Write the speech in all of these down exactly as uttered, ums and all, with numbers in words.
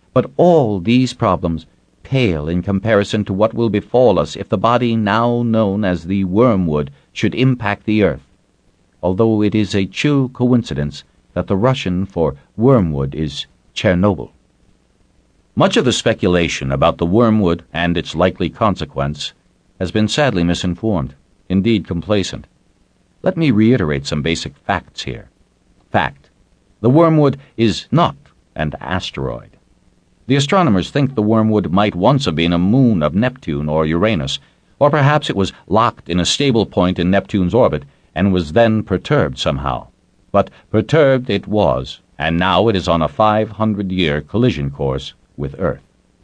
But all these problems pale in comparison to what will befall us if the body now known as the wormwood should impact the Earth, although it is a true coincidence that the Russian for wormwood is Chernobyl. Much of the speculation about the wormwood and its likely consequence has been sadly misinformed, indeed complacent. Let me reiterate some basic facts here. Fact: the wormwood is not an asteroid. The astronomers think the wormwood might once have been a moon of Neptune or Uranus, or perhaps it was locked in a stable point in Neptune's orbit and was then perturbed somehow. But perturbed it was, and now it is on a five hundred year collision course with Earth.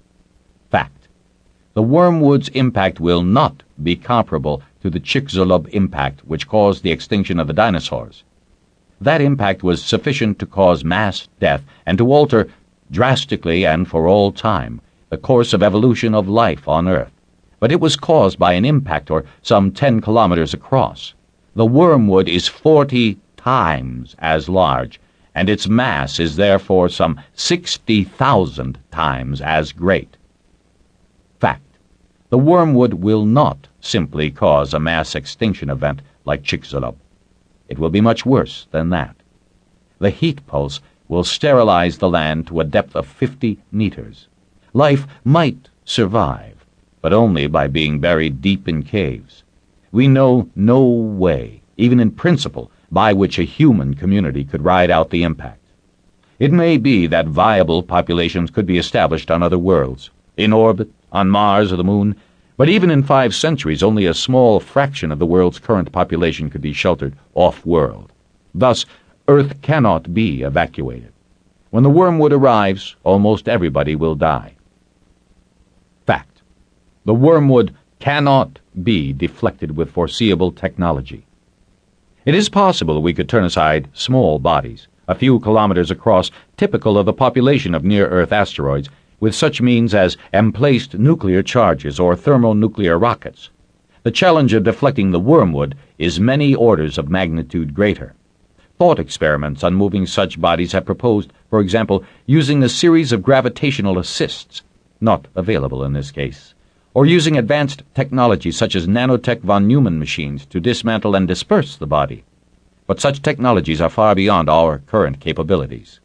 Fact: the wormwood's impact will not be comparable to the Chicxulub impact which caused the extinction of the dinosaurs. That impact was sufficient to cause mass death and to alter drastically and for all time the course of evolution of life on Earth. But it was caused by an impactor some ten kilometers across. The wormwood is forty times as large, and its mass is therefore some sixty thousand times as great. Fact: the wormwood will not simply cause a mass extinction event like Chicxulub. It will be much worse than that. The heat pulse will sterilize the land to a depth of fifty meters. Life might survive, but only by being buried deep in caves. We know no way, even in principle, by which a human community could ride out the impact. It may be that viable populations could be established on other worlds, in orbit, on Mars or the Moon, but even in five centuries only a small fraction of the world's current population could be sheltered off-world. Thus, Earth cannot be evacuated. When the wormwood arrives, almost everybody will die. Fact: the wormwood cannot be deflected with foreseeable technology. It is possible we could turn aside small bodies, a few kilometers across, typical of the population of near-Earth asteroids, with such means as emplaced nuclear charges or thermonuclear rockets. The challenge of deflecting the wormwood is many orders of magnitude greater. Thought experiments on moving such bodies have proposed, for example, using a series of gravitational assists, not available in this case, or using advanced technology such as nanotech von Neumann machines to dismantle and disperse the body. But such technologies are far beyond our current capabilities.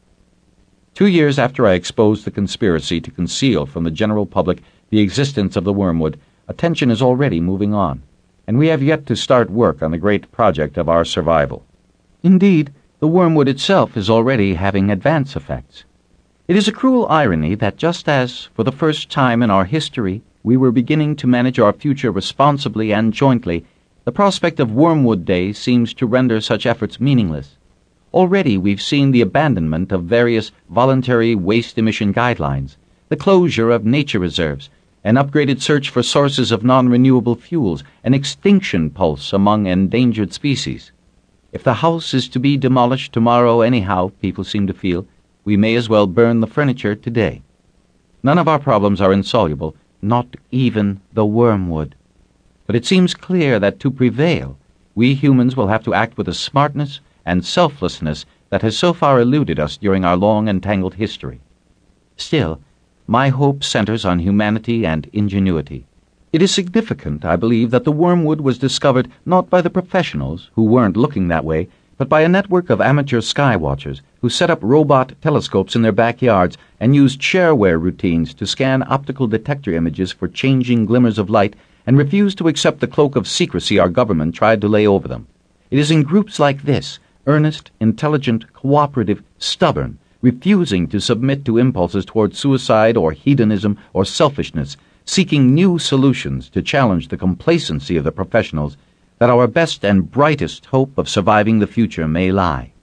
Two years after I exposed the conspiracy to conceal from the general public the existence of the wormwood, attention is already moving on, and we have yet to start work on the great project of our survival. Indeed, the wormwood itself is already having advance effects. It is a cruel irony that just as, for the first time in our history, we were beginning to manage our future responsibly and jointly, the prospect of Wormwood Day seems to render such efforts meaningless. Already we've seen the abandonment of various voluntary waste emission guidelines, the closure of nature reserves, an upgraded search for sources of non-renewable fuels, an extinction pulse among endangered species. If the house is to be demolished tomorrow anyhow, people seem to feel, we may as well burn the furniture today. None of our problems are insoluble, not even the wormwood. But it seems clear that to prevail, we humans will have to act with a smartness and selflessness that has so far eluded us during our long and tangled history. Still, my hope centers on humanity and ingenuity. It is significant, I believe, that the wormwood was discovered not by the professionals, who weren't looking that way, but by a network of amateur sky watchers who set up robot telescopes in their backyards and used shareware routines to scan optical detector images for changing glimmers of light and refused to accept the cloak of secrecy our government tried to lay over them. It is in groups like this, earnest, intelligent, cooperative, stubborn, refusing to submit to impulses toward suicide or hedonism or selfishness, seeking new solutions to challenge the complacency of the professionals, that our best and brightest hope of surviving the future may lie.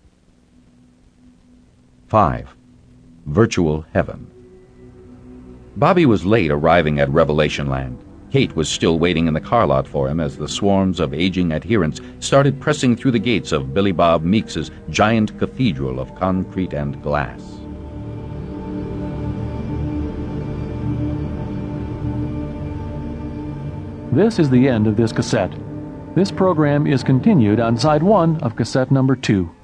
Five. Virtual Heaven. Bobby was late arriving at Revelation Land. Kate was still waiting in the car lot for him as the swarms of aging adherents started pressing through the gates of Billy Bob Meeks's giant cathedral of concrete and glass. This is the end of this cassette. This program is continued on side one of cassette number two.